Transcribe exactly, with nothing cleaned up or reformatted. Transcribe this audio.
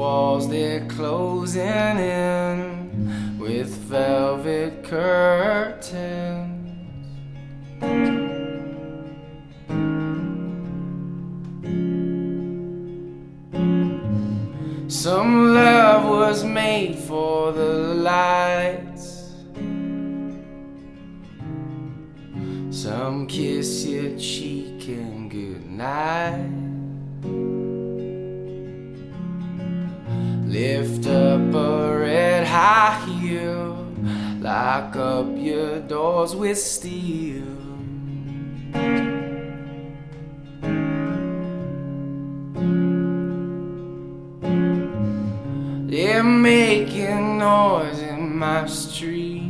walls they're closing in with velvet curtains. Some love was made for the lights, some kiss your cheek and good night. Lift up a red high heel, lock up your doors with steel. They're making noise in my street,